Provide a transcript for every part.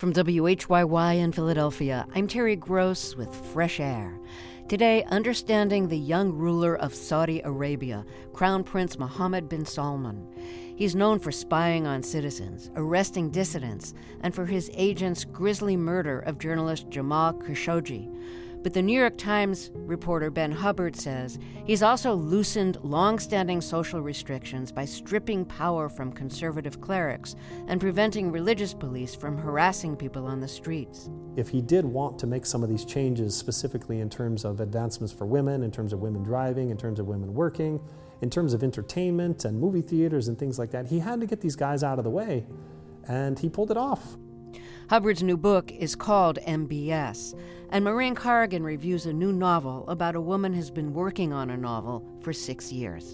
From WHYY in Philadelphia, I'm Terry Gross with Fresh Air. Today, understanding the young ruler of Saudi Arabia, Crown Prince Mohammed bin Salman. He's known for spying on citizens, arresting dissidents, and for his agent's grisly murder of journalist Jamal Khashoggi. But the New York Times reporter Ben Hubbard says he's also loosened long-standing social restrictions by stripping power from conservative clerics and preventing religious police from harassing people on the streets. If he did want to make some of these changes, specifically in terms of advancements for women, in terms of women driving, in terms of women working, in terms of entertainment and movie theaters and things like that, he had to get these guys out of the way, and he pulled it off. Hubbard's new book is called MBS, and Maureen Corrigan reviews a new novel about a woman who's been working on a novel for 6 years.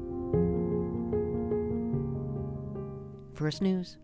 First News.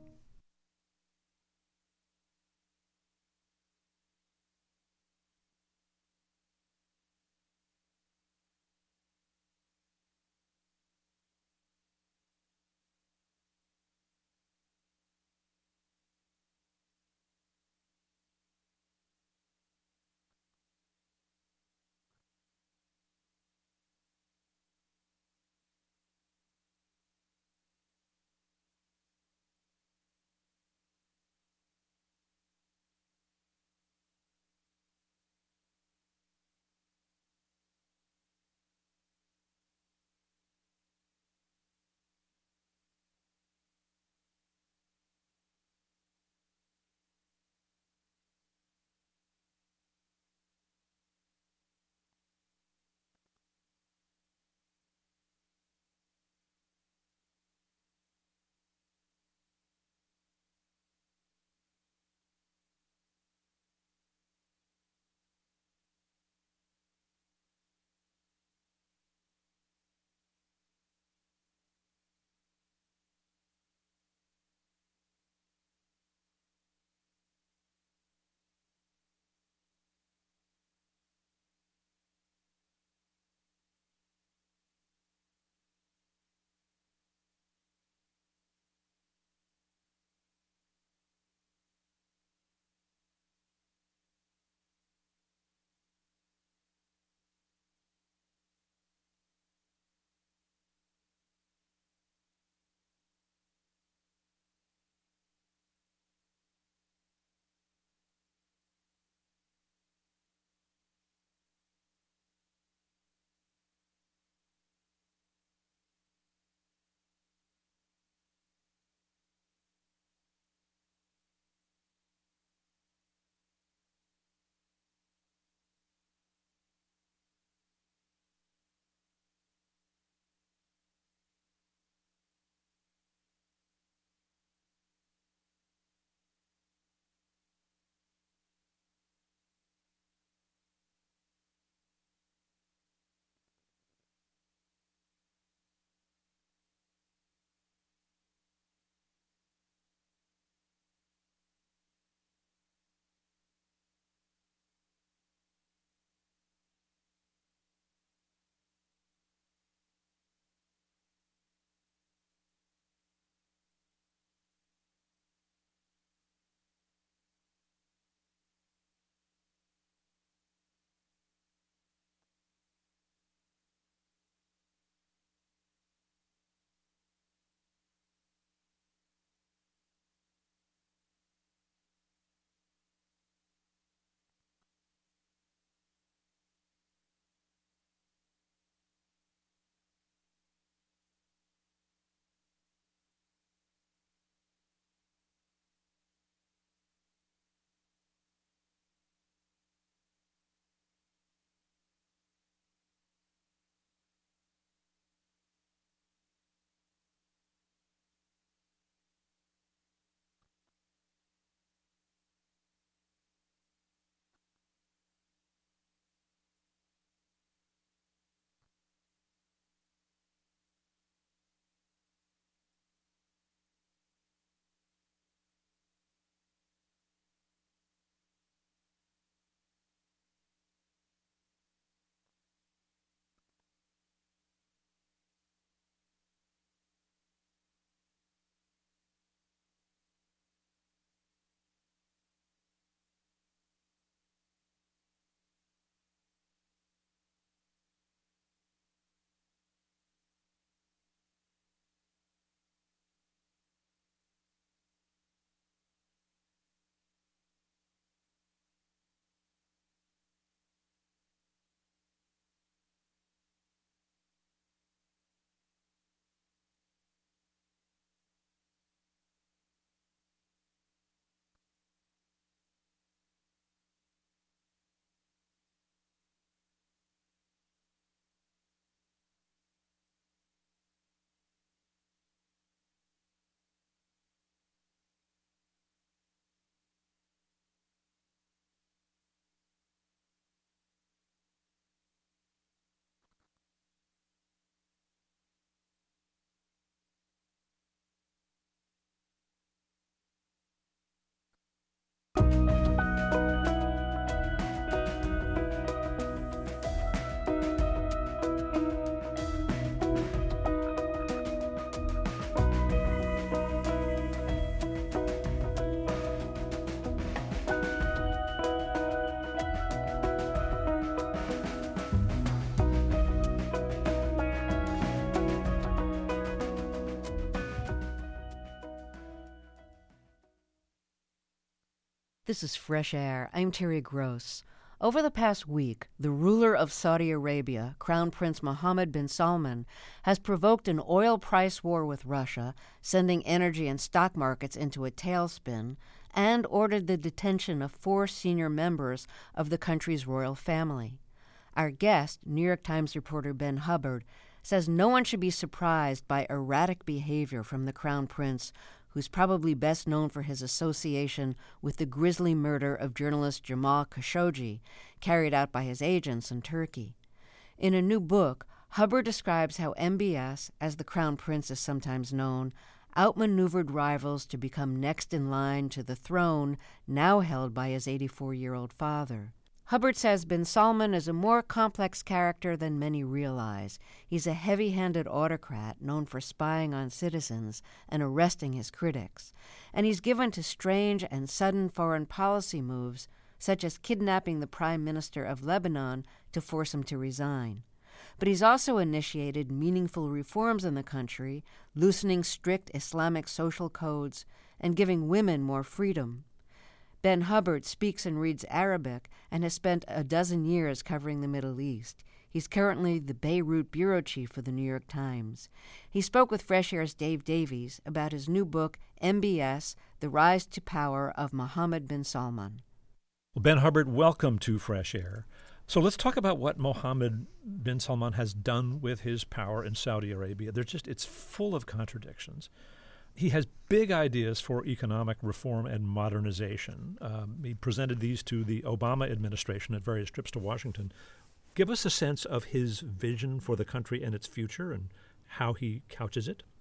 This is Fresh Air. I'm Terry Gross. Over the past week, the ruler of Saudi Arabia, Crown Prince Mohammed bin Salman, has provoked an oil price war with Russia, sending energy and stock markets into a tailspin, and ordered the detention of 4 senior members of the country's royal family. Our guest, New York Times reporter Ben Hubbard, says no one should be surprised by erratic behavior from the Crown Prince, who's probably best known for his association with the grisly murder of journalist Jamal Khashoggi, carried out by his agents in Turkey. In a new book, Hubbard describes how MBS, as the Crown Prince is sometimes known, outmaneuvered rivals to become next in line to the throne now held by his 84-year-old father. Hubbard says bin Salman is a more complex character than many realize. He's a heavy-handed autocrat known for spying on citizens and arresting his critics. And he's given to strange and sudden foreign policy moves, such as kidnapping the Prime Minister of Lebanon to force him to resign. But he's also initiated meaningful reforms in the country, loosening strict Islamic social codes and giving women more freedom. Ben Hubbard speaks and reads Arabic and has spent a dozen years covering the Middle East. He's currently the Beirut bureau chief for the New York Times. He spoke with Fresh Air's Dave Davies about his new book, MBS, The Rise to Power of Mohammed bin Salman. Well, Ben Hubbard, welcome to Fresh Air. So let's talk about what Mohammed bin Salman has done with his power in Saudi Arabia. It's full of contradictions. He has big ideas for economic reform and modernization. He presented these to the Obama administration at various trips to Washington. Give us a sense of his vision for the country and its future and how he couches it.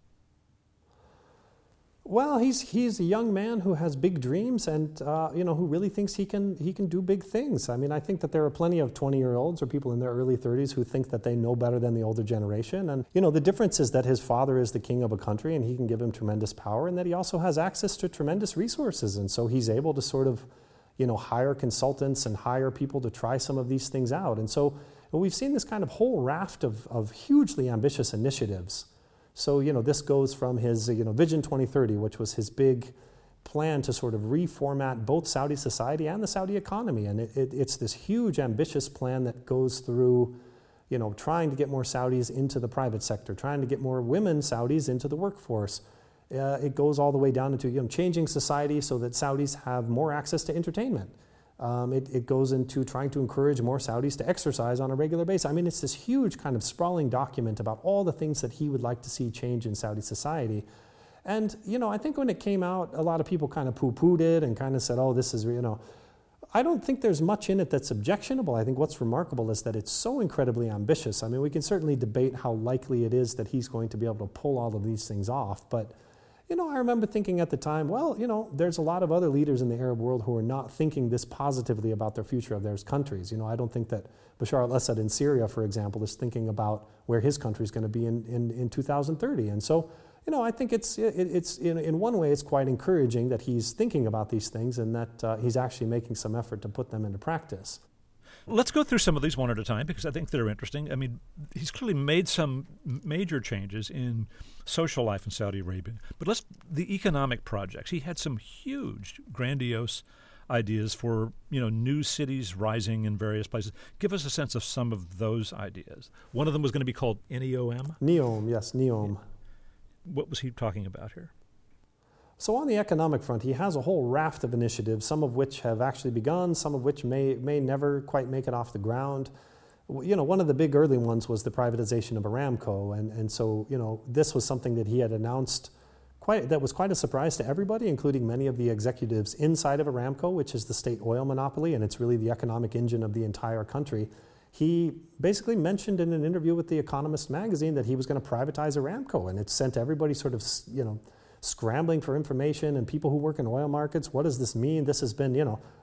Well, he's a young man who has big dreams and who really thinks he can do big things. I mean, I think that there are plenty of 20-year-olds or people in their early 30s who think that they know better than the older generation. And the difference is that his father is the king of a country and he can give him tremendous power, and that he also has access to tremendous resources. And so he's able to sort of, hire consultants and hire people to try some of these things out. And so we've seen this kind of whole raft of hugely ambitious initiatives. So, this goes from his, Vision 2030, which was his big plan to sort of reformat both Saudi society and the Saudi economy. And it's this huge, ambitious plan that goes through, trying to get more Saudis into the private sector, trying to get more women Saudis into the workforce. It goes all the way down into, changing society so that Saudis have more access to entertainment. It goes into trying to encourage more Saudis to exercise on a regular basis. I mean, it's this huge kind of sprawling document about all the things that he would like to see change in Saudi society. And, I think when it came out, a lot of people kind of poo-pooed it and kind of said, oh, this is, I don't think there's much in it that's objectionable. I think what's remarkable is that it's so incredibly ambitious. I mean, we can certainly debate how likely it is that he's going to be able to pull all of these things off, but I remember thinking at the time, well, there's a lot of other leaders in the Arab world who are not thinking this positively about their future of their countries. I don't think that Bashar al-Assad in Syria, for example, is thinking about where his country is going to be in 2030. And so, I think it's in one way, it's quite encouraging that he's thinking about these things and that he's actually making some effort to put them into practice. Let's go through some of these one at a time because I think they're interesting. I mean, he's clearly made some major changes in social life in Saudi Arabia. But the economic projects. He had some huge, grandiose ideas for, new cities rising in various places. Give us a sense of some of those ideas. One of them was going to be called NEOM. NEOM, yes, NEOM. What was he talking about here? So on the economic front, he has a whole raft of initiatives, some of which have actually begun, some of which may never quite make it off the ground. One of the big early ones was the privatization of Aramco, and so this was something that he had announced that was quite a surprise to everybody, including many of the executives inside of Aramco, which is the state oil monopoly, and it's really the economic engine of the entire country. He basically mentioned in an interview with The Economist magazine that he was going to privatize Aramco, and it sent everybody sort of scrambling for information, and people who work in oil markets. What does this mean? This has been,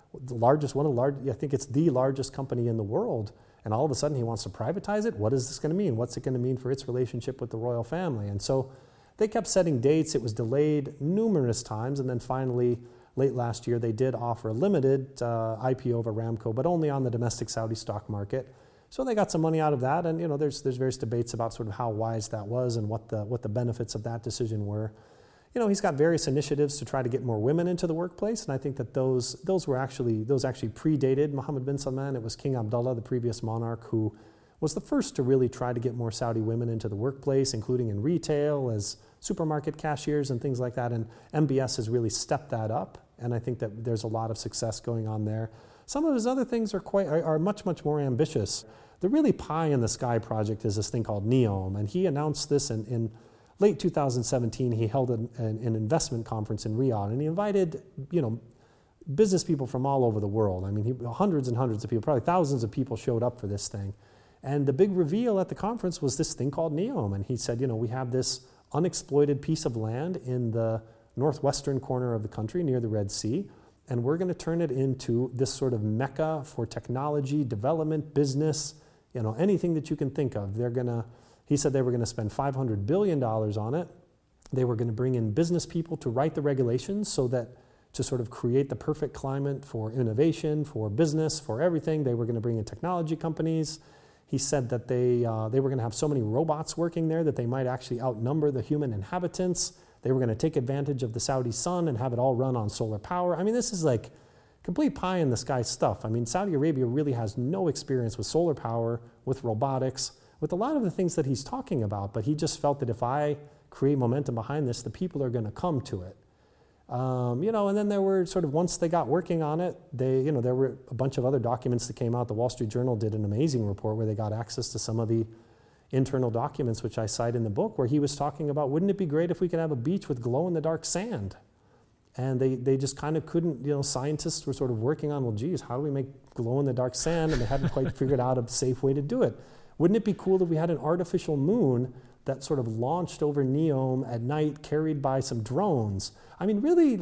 I think it's the largest company in the world, and all of a sudden he wants to privatize it. What is this going to mean? What's it going to mean for its relationship with the royal family? And so they kept setting dates. It was delayed numerous times, and then finally, late last year, they did offer a limited IPO of Aramco, but only on the domestic Saudi stock market. So they got some money out of that, and there's various debates about sort of how wise that was and what the benefits of that decision were. he's got various initiatives to try to get more women into the workplace, and I think that those actually predated Mohammed bin Salman. It was King Abdullah, the previous monarch, who was the first to really try to get more Saudi women into the workplace, including in retail, as supermarket cashiers and things like that, and MBS has really stepped that up, and I think that there's a lot of success going on there. Some of his other things are much, much more ambitious. The really pie-in-the-sky project is this thing called NEOM, and he announced this in late 2017. He held an investment conference in Riyadh, and he invited, business people from all over the world. I mean, hundreds and hundreds of people, probably thousands of people showed up for this thing. And the big reveal at the conference was this thing called NEOM. And he said, we have this unexploited piece of land in the northwestern corner of the country near the Red Sea, and we're going to turn it into this sort of mecca for technology, development, business, anything that you can think of. He said they were going to spend $500 billion on it. They were going to bring in business people to write the regulations to sort of create the perfect climate for innovation, for business, for everything. They were going to bring in technology companies. He said that they were going to have so many robots working there that they might actually outnumber the human inhabitants. They were going to take advantage of the Saudi sun and have it all run on solar power. I mean, this is like complete pie-in-the-sky stuff. I mean, Saudi Arabia really has no experience with solar power, with robotics, with a lot of the things that he's talking about, but he just felt that if I create momentum behind this, the people are going to come to it. And then there were sort of, once they got working on it, there were a bunch of other documents that came out. The Wall Street Journal did an amazing report where they got access to some of the internal documents, which I cite in the book, where he was talking about, wouldn't it be great if we could have a beach with glow-in-the-dark sand? And they just kind of couldn't, scientists were sort of working on, well, geez, how do we make glow-in-the-dark sand? And they hadn't quite figured out a safe way to do it. Wouldn't it be cool if we had an artificial moon that sort of launched over Neom at night, carried by some drones? I mean, really,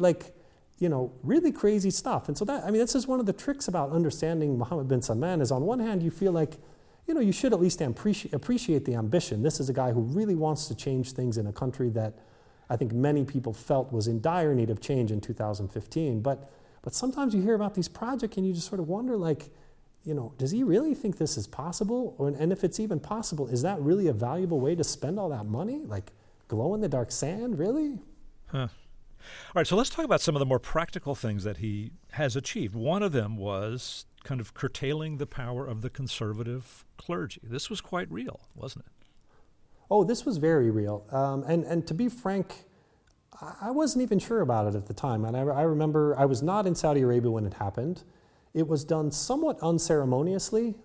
really crazy stuff. And so this is one of the tricks about understanding Mohammed bin Salman is, on one hand, you feel like, you should at least appreciate the ambition. This is a guy who really wants to change things in a country that I think many people felt was in dire need of change in 2015. But sometimes you hear about these projects and you just sort of wonder, does he really think this is possible? And if it's even possible, is that really a valuable way to spend all that money? Like glow-in-the-dark sand, really? Huh. All right, so let's talk about some of the more practical things that he has achieved. One of them was kind of curtailing the power of the conservative clergy. This was quite real, wasn't it? Oh, this was very real. And to be frank, I wasn't even sure about it at the time. And I remember I was not in Saudi Arabia when it happened. It was done somewhat unceremoniously.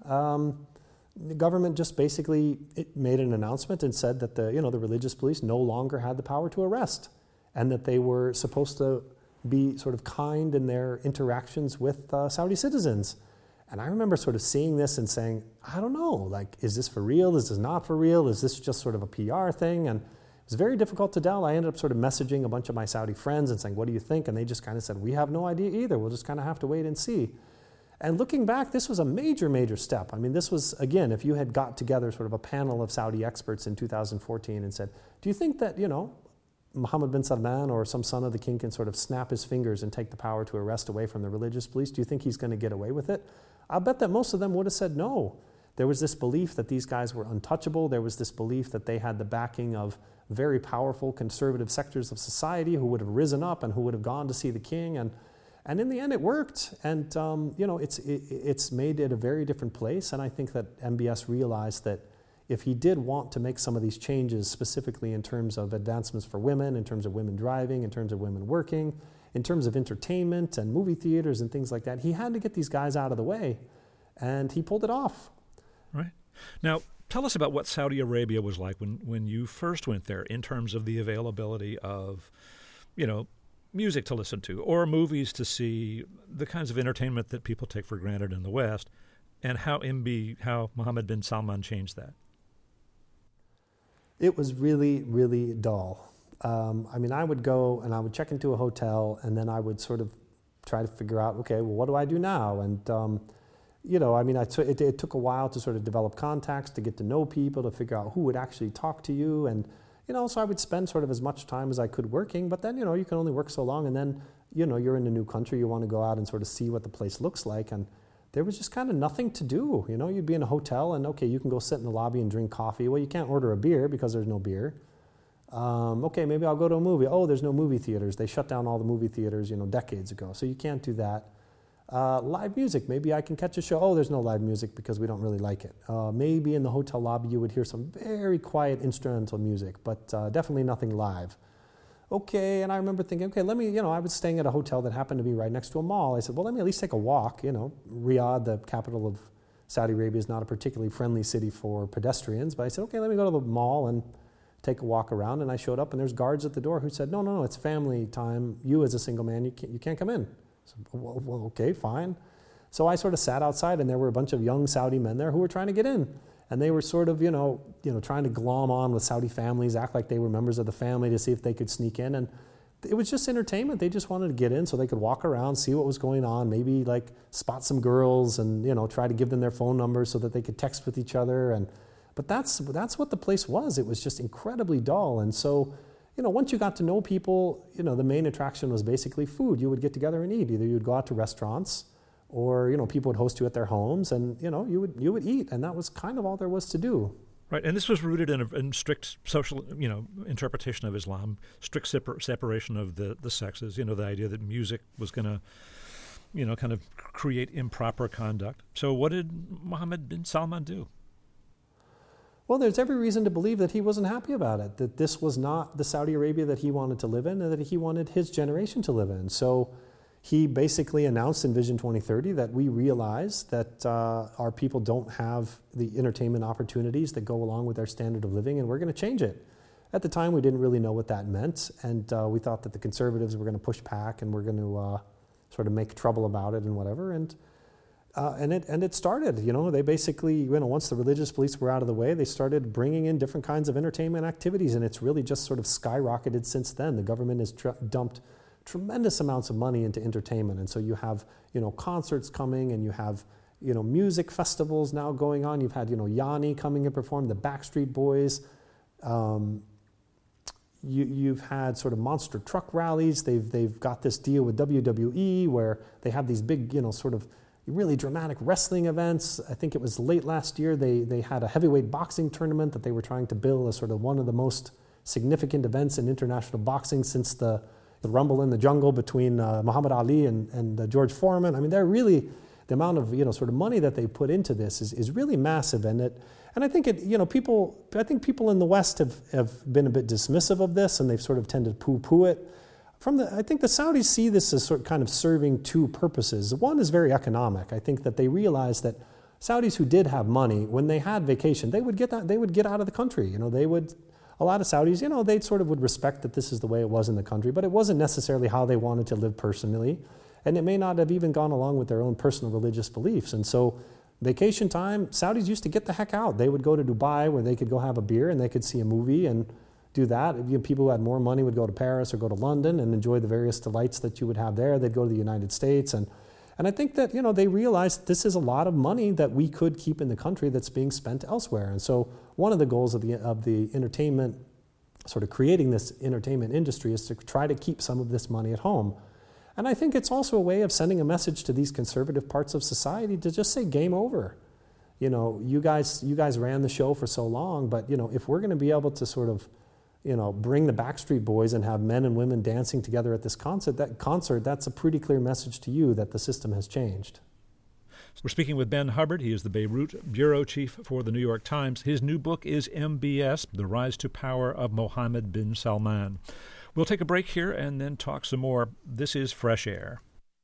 The government just basically made an announcement and said that the religious police no longer had the power to arrest, and that they were supposed to be sort of kind in their interactions with Saudi citizens. And I remember sort of seeing this and saying, I don't know, is this for real? Is this not for real? Is this just sort of a PR thing? And it was very difficult to tell. I ended up sort of messaging a bunch of my Saudi friends and saying, what do you think? And they just kind of said, we have no idea either. We'll just kind of have to wait and see. And looking back, this was a major, major step. I mean, this was, again, if you had got together sort of a panel of Saudi experts in 2014 and said, do you think that, Mohammed bin Salman or some son of the king can sort of snap his fingers and take the power to arrest away from the religious police? Do you think he's going to get away with it? I'll bet that most of them would have said no. There was this belief that these guys were untouchable. There was this belief that they had the backing of very powerful conservative sectors of society who would have risen up and who would have gone to see the king. And in the end, it worked. And, it's made it a very different place. And I think that MBS realized that if he did want to make some of these changes, specifically in terms of advancements for women, in terms of women driving, in terms of women working, in terms of entertainment and movie theaters and things like that, he had to get these guys out of the way. And he pulled it off. Right. Now, tell us about what Saudi Arabia was like when you first went there, in terms of the availability of, music to listen to or movies to see, the kinds of entertainment that people take for granted in the West, and how Mohammed bin Salman changed that. It was really, really dull. I would go and I would check into a hotel, and then I would sort of try to figure out, okay, well, what do I do now? And, it took a while to sort of develop contacts, to get to know people, to figure out who would actually talk to you. And, so I would spend sort of as much time as I could working, but then, you can only work so long. And then, you're in a new country, you want to go out and sort of see what the place looks like. And there was just kind of nothing to do. You'd be in a hotel and, okay, you can go sit in the lobby and drink coffee. Well, you can't order a beer because there's no beer. Okay, maybe I'll go to a movie. Oh, there's no movie theaters. They shut down all the movie theaters, decades ago. So you can't do that. Live music, maybe I can catch a show. Oh, there's no live music because we don't really like it. Maybe in the hotel lobby you would hear some very quiet instrumental music, but definitely nothing live. Okay, and I remember thinking, okay, let me, I was staying at a hotel that happened to be right next to a mall. I said, well, let me at least take a walk. Riyadh, the capital of Saudi Arabia, is not a particularly friendly city for pedestrians, but I said, okay, let me go to the mall and take a walk around. And I showed up, and there's guards at the door who said, no, it's family time. You as a single man, you can't come in. So, well, okay, fine. So I sort of sat outside, and there were a bunch of young Saudi men there who were trying to get in. And they were sort of, trying to glom on with Saudi families, act like they were members of the family to see if they could sneak in. And it was just entertainment. They just wanted to get in so they could walk around, see what was going on, maybe like spot some girls and, try to give them their phone numbers so that they could text with each other. But that's what the place was. It was just incredibly dull. And so, once you got to know people, the main attraction was basically food. You would get together and eat. Either you'd go out to restaurants or, people would host you at their homes and, you would eat. And that was kind of all there was to do. Right, and this was rooted in strict social, interpretation of Islam, strict separation of the sexes, the idea that music was going to, kind of create improper conduct. So what did Mohammed bin Salman do? Well, there's every reason to believe that he wasn't happy about it, that this was not the Saudi Arabia that he wanted to live in and that he wanted his generation to live in. So he basically announced in Vision 2030 that we realize that our people don't have the entertainment opportunities that go along with their standard of living, and we're going to change it. At the time, we didn't really know what that meant, and we thought that the conservatives were going to push back and we're going to sort of make trouble about it and whatever. And it started. They basically, once the religious police were out of the way, they started bringing in different kinds of entertainment activities, and it's really just sort of skyrocketed since then. The government has dumped tremendous amounts of money into entertainment, and so you have concerts coming, and you have music festivals now going on. You've had Yanni coming and perform, the Backstreet Boys. You've had sort of monster truck rallies. They've got this deal with WWE where they have these big sort of really dramatic wrestling events. I think it was late last year they had a heavyweight boxing tournament that they were trying to bill as sort of one of the most significant events in international boxing since the Rumble in the Jungle between Muhammad Ali and George Foreman. I mean, they're really, the amount of sort of money that they put into this is really massive, and I think people in the West have been a bit dismissive of this, and they've sort of tended to poo-poo it. I think the Saudis see this as sort of kind of serving two purposes. One is very economic. I think that they realize that Saudis who did have money, when they had vacation, they would get out of the country. A lot of Saudis, they sort of would respect that this is the way it was in the country, but it wasn't necessarily how they wanted to live personally, and it may not have even gone along with their own personal religious beliefs. And so vacation time, Saudis used to get the heck out. They would go to Dubai where they could go have a beer and they could see a movie and do that. People who had more money would go to Paris or go to London and enjoy the various delights that you would have there. They'd go to the United States. And I think that, they realized this is a lot of money that we could keep in the country that's being spent elsewhere. And so one of the goals of the entertainment, sort of creating this entertainment industry, is to try to keep some of this money at home. And I think it's also a way of sending a message to these conservative parts of society to just say, game over. You guys ran the show for so long, but, if we're going to be able to sort of, bring the Backstreet Boys and have men and women dancing together at this concert, that's a pretty clear message to you that the system has changed. We're speaking with Ben Hubbard. He is the Beirut bureau chief for the New York Times. His new book is MBS, The Rise to Power of Mohammed bin Salman. We'll take a break here and then talk some more. This is Fresh Air.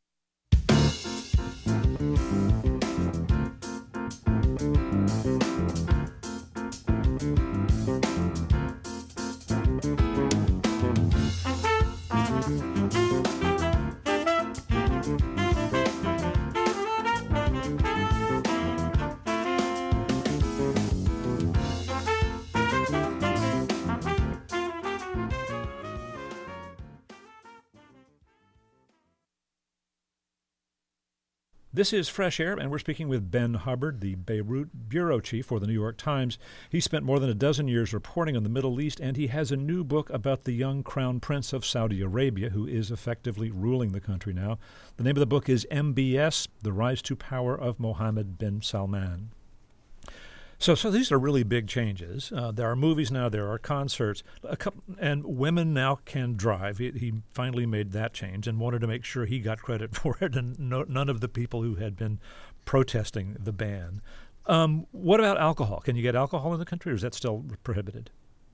This is Fresh Air, and we're speaking with Ben Hubbard, the Beirut bureau chief for the New York Times. He spent more than a dozen years reporting on the Middle East, and he has a new book about the young crown prince of Saudi Arabia, who is effectively ruling the country now. The name of the book is MBS, The Rise to Power of Mohammed bin Salman. So these are really big changes. There are movies now, there are concerts, and women now can drive. He finally made that change and wanted to make sure he got credit for it, and none of the people who had been protesting the ban. What about alcohol? Can you get alcohol in the country, or is that still prohibited?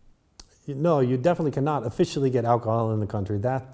No, you definitely cannot officially get alcohol in the country. That,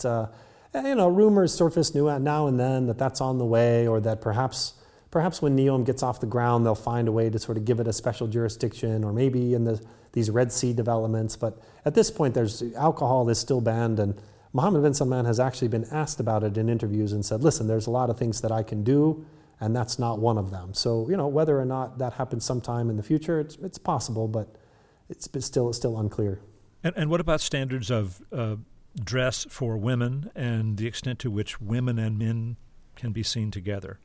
rumors surface now and then that that's on the way, or that perhaps when NEOM gets off the ground, they'll find a way to sort of give it a special jurisdiction, or maybe in these Red Sea developments. But at this point, alcohol is still banned, and Mohammed bin Salman has actually been asked about it in interviews and said, listen, there's a lot of things that I can do, and that's not one of them. So, whether or not that happens sometime in the future, it's possible, but it's still unclear. And what about standards of dress for women and the extent to which women and men can be seen together?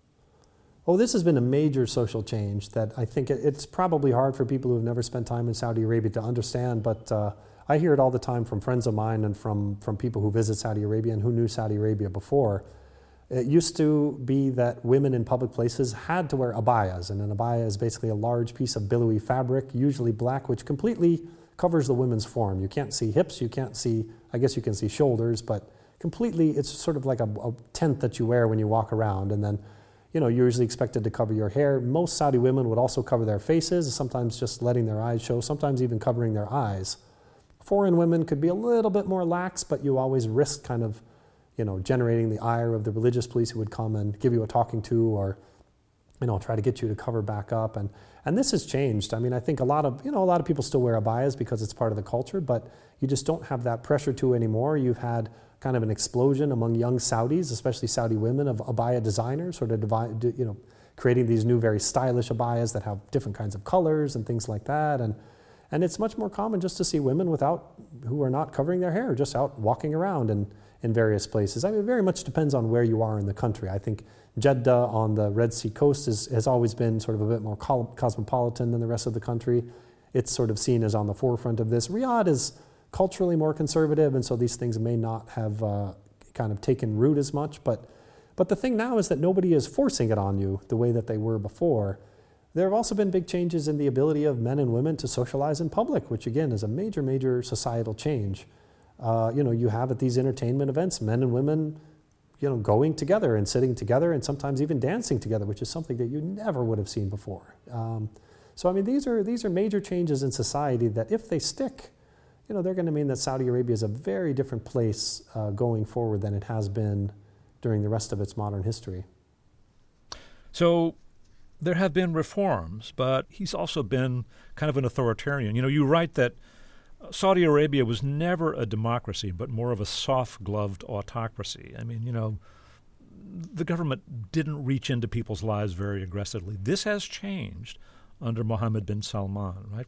Oh, this has been a major social change that I think it's probably hard for people who have never spent time in Saudi Arabia to understand, but I hear it all the time from friends of mine and from people who visit Saudi Arabia and who knew Saudi Arabia before. It used to be that women in public places had to wear abayas, and an abaya is basically a large piece of billowy fabric, usually black, which completely covers the women's form. You can't see hips, you can see shoulders, but completely it's sort of like a tent that you wear when you walk around, and then you're usually expected to cover your hair. Most Saudi women would also cover their faces, sometimes just letting their eyes show, sometimes even covering their eyes. Foreign women could be a little bit more lax, but you always risk kind of, generating the ire of the religious police who would come and give you a talking to, or, try to get you to cover back up. And this has changed. I mean, I think a lot of people still wear abayas because it's part of the culture, but you just don't have that pressure to anymore. You've had kind of an explosion among young Saudis, especially Saudi women, of abaya designers, sort of creating these new very stylish abayas that have different kinds of colors and things like that. And it's much more common just to see women who are not covering their hair, just out walking around in various places. I mean, it very much depends on where you are in the country. I think Jeddah on the Red Sea coast has always been sort of a bit more cosmopolitan than the rest of the country. It's sort of seen as on the forefront of this. Riyadh is culturally more conservative, and so these things may not have kind of taken root as much. But the thing now is that nobody is forcing it on you the way that they were before. There have also been big changes in the ability of men and women to socialize in public, which again is a major, major societal change. You have at these entertainment events, men and women, going together and sitting together and sometimes even dancing together, which is something that you never would have seen before. So I mean, these are major changes in society that if they stick, they're going to mean that Saudi Arabia is a very different place going forward than it has been during the rest of its modern history. So there have been reforms, but he's also been kind of an authoritarian. You write that Saudi Arabia was never a democracy, but more of a soft-gloved autocracy. I mean, the government didn't reach into people's lives very aggressively. This has changed under Mohammed bin Salman, right?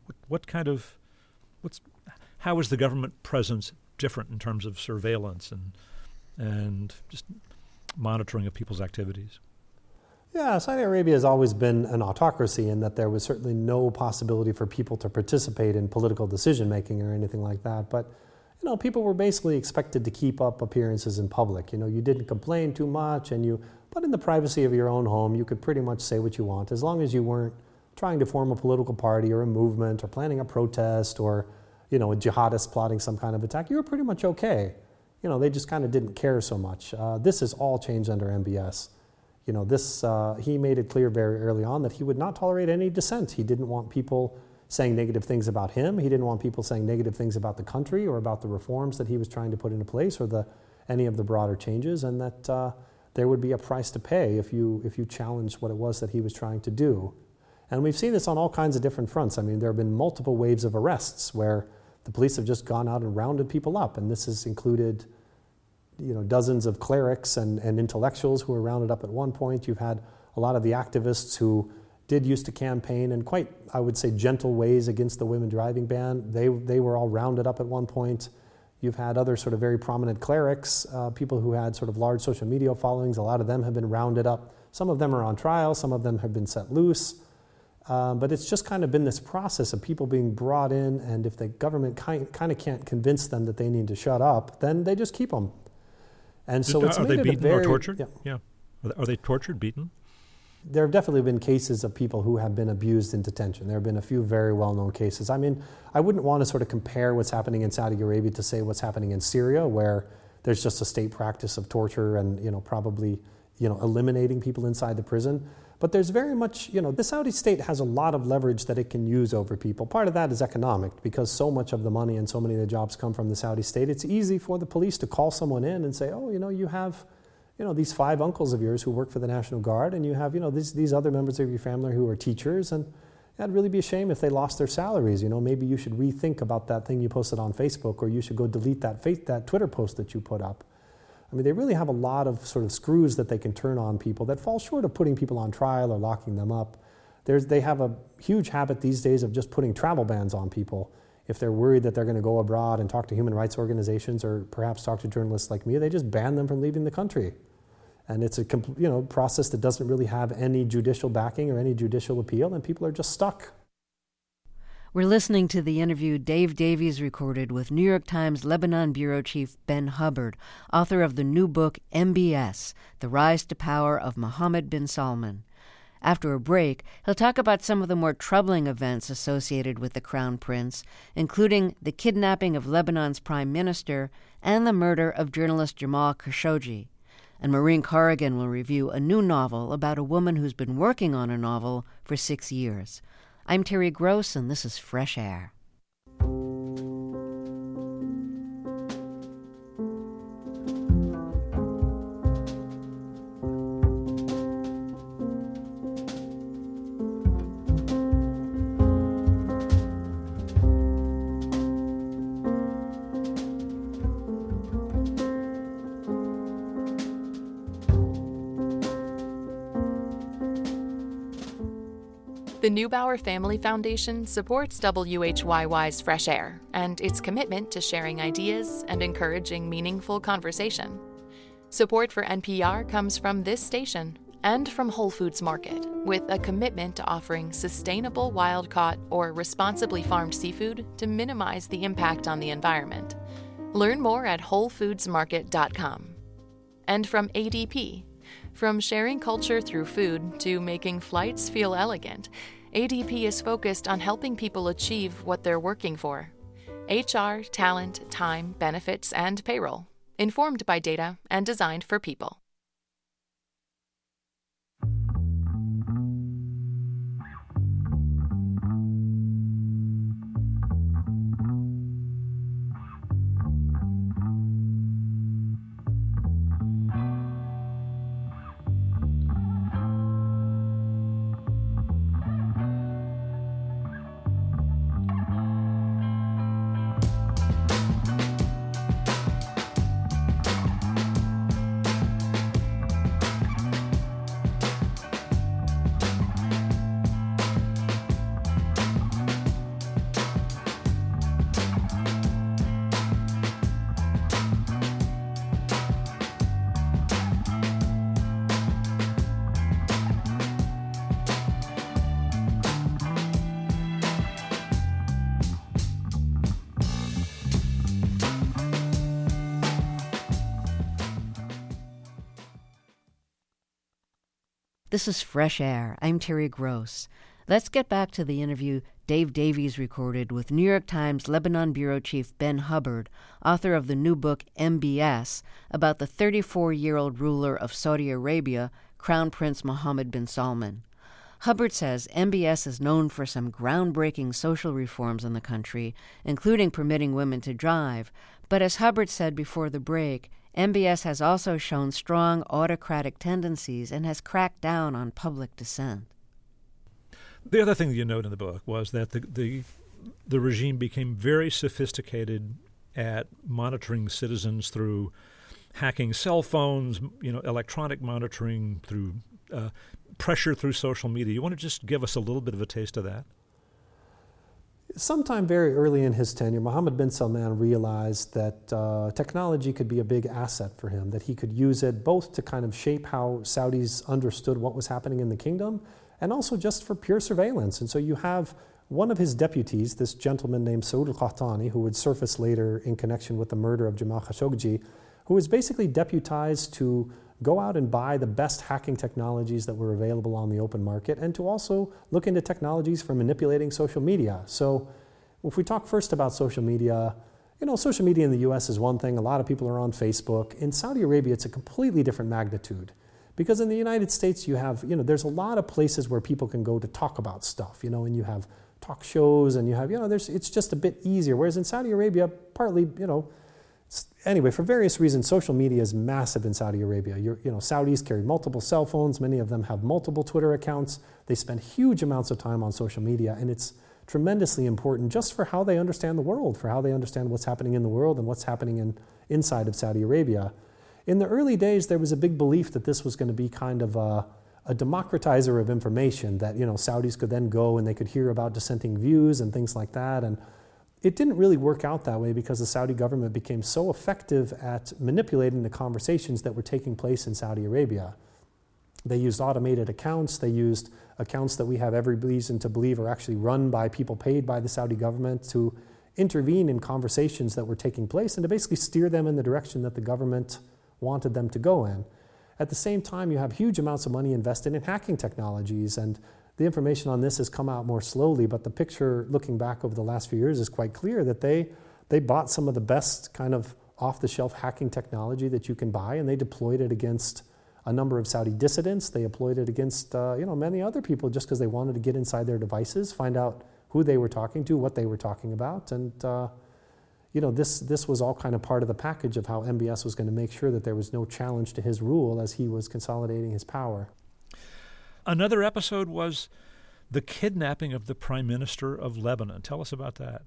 How is the government presence different in terms of surveillance and just monitoring of people's activities? Yeah, Saudi Arabia has always been an autocracy in that there was certainly no possibility for people to participate in political decision-making or anything like that. But, people were basically expected to keep up appearances in public. You didn't complain too much, but in the privacy of your own home, you could pretty much say what you want, as long as you weren't trying to form a political party or a movement or planning a protest or, a jihadist plotting some kind of attack. You were pretty much okay. They just kind of didn't care so much. This has all changed under MBS. He made it clear very early on that he would not tolerate any dissent. He didn't want people saying negative things about him. He didn't want people saying negative things about the country or about the reforms that he was trying to put into place or any of the broader changes, and that there would be a price to pay if you challenged what it was that he was trying to do. And we've seen this on all kinds of different fronts. I mean, there have been multiple waves of arrests where the police have just gone out and rounded people up, and this has included dozens of clerics and intellectuals who were rounded up at one point. You've had a lot of the activists who did used to campaign in quite, I would say, gentle ways against the women driving ban. They were all rounded up at one point. You've had other sort of very prominent clerics, people who had sort of large social media followings. A lot of them have been rounded up. Some of them are on trial. Some of them have been set loose. But it's just kind of been this process of people being brought in, and if the government kind of can't convince them that they need to shut up, then they just keep them. And so it's are they beaten or tortured? Yeah. Are they tortured, beaten? There have definitely been cases of people who have been abused in detention. There have been a few very well-known cases. I mean, I wouldn't want to sort of compare what's happening in Saudi Arabia to say what's happening in Syria, where there's just a state practice of torture and, probably, eliminating people inside the prison. But there's very much, the Saudi state has a lot of leverage that it can use over people. Part of that is economic, because so much of the money and so many of the jobs come from the Saudi state. It's easy for the police to call someone in and say, oh, you have, these 5 uncles of yours who work for the National Guard, and you have, these other members of your family who are teachers, and it'd really be a shame if they lost their salaries. Maybe you should rethink about that thing you posted on Facebook, or you should go delete that Twitter post that you put up. I mean, they really have a lot of sort of screws that they can turn on people that fall short of putting people on trial or locking them up. They have a huge habit these days of just putting travel bans on people. If they're worried that they're going to go abroad and talk to human rights organizations or perhaps talk to journalists like me, they just ban them from leaving the country. And it's a process that doesn't really have any judicial backing or any judicial appeal, and people are just stuck. We're listening to the interview Dave Davies recorded with New York Times Lebanon bureau chief Ben Hubbard, author of the new book MBS, The Rise to Power of Mohammed bin Salman. After a break, he'll talk about some of the more troubling events associated with the Crown Prince, including the kidnapping of Lebanon's prime minister and the murder of journalist Jamal Khashoggi. And Maureen Corrigan will review a new novel about a woman who's been working on a novel for 6 years. I'm Terry Gross, and this is Fresh Air. The Neubauer Family Foundation supports WHYY's Fresh Air and its commitment to sharing ideas and encouraging meaningful conversation. Support for NPR comes from this station and from Whole Foods Market, with a commitment to offering sustainable wild-caught or responsibly farmed seafood to minimize the impact on the environment. Learn more at WholeFoodsMarket.com. And from ADP. From sharing culture through food to making flights feel elegant, ADP is focused on helping people achieve what they're working for: HR, talent, time, benefits, and payroll, informed by data and designed for people. This is Fresh Air. I'm Terry Gross. Let's get back to the interview Dave Davies recorded with New York Times Lebanon bureau chief Ben Hubbard, author of the new book MBS, about the 34-year-old ruler of Saudi Arabia, Crown Prince Mohammed bin Salman. Hubbard says MBS is known for some groundbreaking social reforms in the country, including permitting women to drive. But as Hubbard said before the break, MBS has also shown strong autocratic tendencies and has cracked down on public dissent. The other thing that you note in the book was that the regime became very sophisticated at monitoring citizens through hacking cell phones, electronic monitoring, through pressure through social media. You want to just give us a little bit of a taste of that? Sometime very early in his tenure, Mohammed bin Salman realized that technology could be a big asset for him, that he could use it both to kind of shape how Saudis understood what was happening in the kingdom and also just for pure surveillance. And so you have one of his deputies, this gentleman named Saud al-Qahtani, who would surface later in connection with the murder of Jamal Khashoggi, who was basically deputized to go out and buy the best hacking technologies that were available on the open market, and to also look into technologies for manipulating social media. So if we talk first about social media, social media in the US is one thing. A lot of people are on Facebook. In Saudi Arabia, it's a completely different magnitude. Because in the United States, you have, there's a lot of places where people can go to talk about stuff, and you have talk shows, and you have, it's just a bit easier. Whereas in Saudi Arabia, partly, anyway, for various reasons, social media is massive in Saudi Arabia. Saudis carry multiple cell phones. Many of them have multiple Twitter accounts. They spend huge amounts of time on social media, and it's tremendously important just for how they understand the world, for how they understand what's happening in the world and what's happening inside of Saudi Arabia. In the early days, there was a big belief that this was going to be kind of a democratizer of information, that Saudis could then go and they could hear about dissenting views and things like that. And it didn't really work out that way, because the Saudi government became so effective at manipulating the conversations that were taking place in Saudi Arabia. They used automated accounts. They used accounts that we have every reason to believe are actually run by people paid by the Saudi government to intervene in conversations that were taking place and to basically steer them in the direction that the government wanted them to go in. At the same time, you have huge amounts of money invested in hacking technologies, and the information on this has come out more slowly, but the picture looking back over the last few years is quite clear that they bought some of the best kind of off-the-shelf hacking technology that you can buy, and they deployed it against a number of Saudi dissidents. They deployed it against many other people just because they wanted to get inside their devices, find out who they were talking to, what they were talking about, and this was all kind of part of the package of how MBS was going to make sure that there was no challenge to his rule as he was consolidating his power. Another episode was the kidnapping of the Prime Minister of Lebanon. Tell us about that.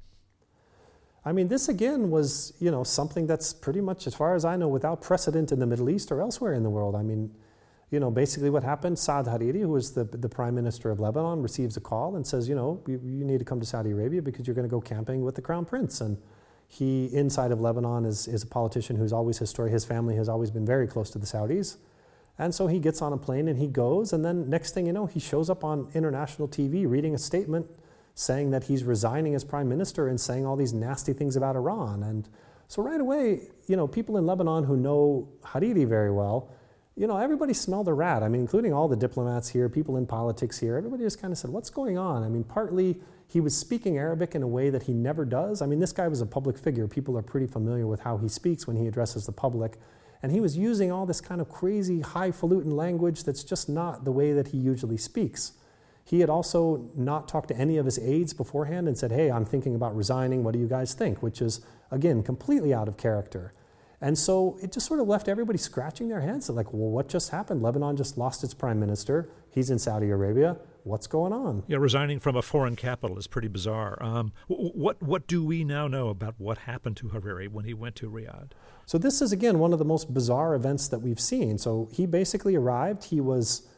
I mean, this again was, something that's pretty much, as far as I know, without precedent in the Middle East or elsewhere in the world. I mean, basically what happened, Saad Hariri, who was the Prime Minister of Lebanon, receives a call and says, you need to come to Saudi Arabia because you're going to go camping with the Crown Prince. And he, inside of Lebanon, is a politician who's always his family has always been very close to the Saudis. And so he gets on a plane and he goes, and then next thing you know, he shows up on international TV reading a statement saying that he's resigning as prime minister and saying all these nasty things about Iran. And so right away, people in Lebanon who know Hariri very well, everybody smelled a rat. I mean, including all the diplomats here, people in politics here, everybody just kind of said, what's going on? I mean, partly he was speaking Arabic in a way that he never does. I mean, this guy was a public figure. People are pretty familiar with how he speaks when he addresses the public. And he was using all this kind of crazy, highfalutin language that's just not the way that he usually speaks. He had also not talked to any of his aides beforehand and said, hey, I'm thinking about resigning. What do you guys think? Which is, again, completely out of character. And so it just sort of left everybody scratching their heads. Like, well, what just happened? Lebanon just lost its prime minister. He's in Saudi Arabia. What's going on? Yeah, resigning from a foreign capital is pretty bizarre. What do we now know about what happened to Hariri when he went to Riyadh? So this is, again, one of the most bizarre events that we've seen. So he basically arrived. He was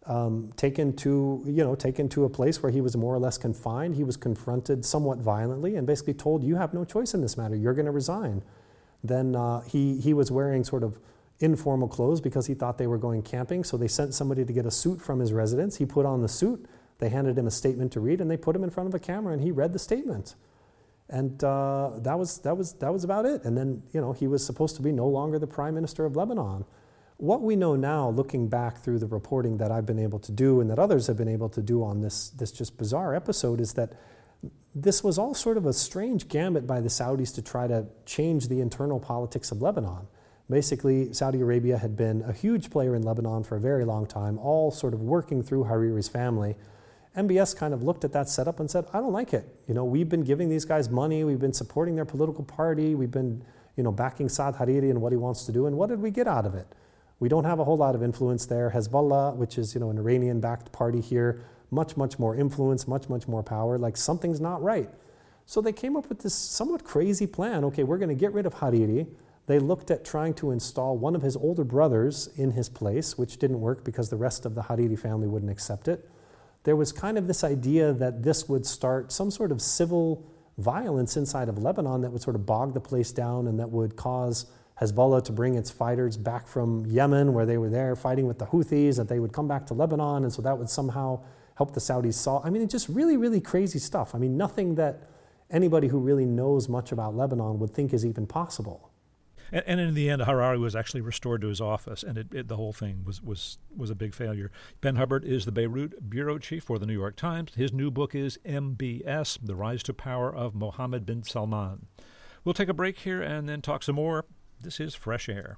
taken to a place where he was more or less confined. He was confronted somewhat violently and basically told, you have no choice in this matter. You're going to resign. Then he was wearing sort of informal clothes because he thought they were going camping. So they sent somebody to get a suit from his residence. He put on the suit. They handed him a statement to read, and they put him in front of a camera, and he read the statement. And that was about it. And then he was supposed to be no longer the prime minister of Lebanon. What we know now, looking back through the reporting that I've been able to do and that others have been able to do on this just bizarre episode, is that this was all sort of a strange gambit by the Saudis to try to change the internal politics of Lebanon. Basically, Saudi Arabia had been a huge player in Lebanon for a very long time, all sort of working through Hariri's family. MBS kind of looked at that setup and said, I don't like it. We've been giving these guys money. We've been supporting their political party. We've been, backing Saad Hariri and what he wants to do. And what did we get out of it? We don't have a whole lot of influence there. Hezbollah, which is, an Iranian-backed party here, much, much more influence, much, much more power. Like, something's not right. So they came up with this somewhat crazy plan. Okay, we're going to get rid of Hariri. They looked at trying to install one of his older brothers in his place, which didn't work because the rest of the Hariri family wouldn't accept it. There was kind of this idea that this would start some sort of civil violence inside of Lebanon that would sort of bog the place down and that would cause Hezbollah to bring its fighters back from Yemen, where they were there fighting with the Houthis, that they would come back to Lebanon, and so that would somehow help the Saudis solve. I mean, it's just really, really crazy stuff. I mean, nothing that anybody who really knows much about Lebanon would think is even possible. And in the end, Harari was actually restored to his office, and the whole thing was a big failure. Ben Hubbard is the Beirut bureau chief for the New York Times. His new book is MBS, The Rise to Power of Mohammed bin Salman. We'll take a break here and then talk some more. This is Fresh Air.